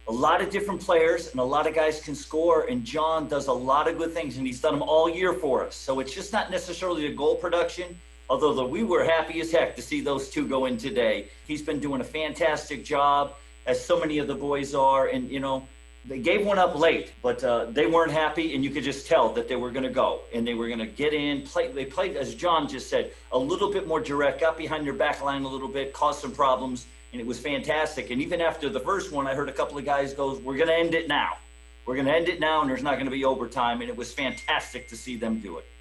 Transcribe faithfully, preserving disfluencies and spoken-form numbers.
a lot of different players and a lot of guys can score. And John does a lot of good things, and he's done them all year for us. So it's just not necessarily the goal production, although the, we were happy as heck to see those two go in today. He's been doing a fantastic job, as so many of the boys are. And, you know, they gave one up late, but uh, they weren't happy, and you could just tell that they were going to go and they were going to get in. Play. They played, as John just said, a little bit more direct, got behind their back line a little bit, caused some problems, and it was fantastic. And even after the first one, I heard a couple of guys go, "We're going to end it now. We're going to end it now, and there's not going to be overtime." And it was fantastic to see them do it.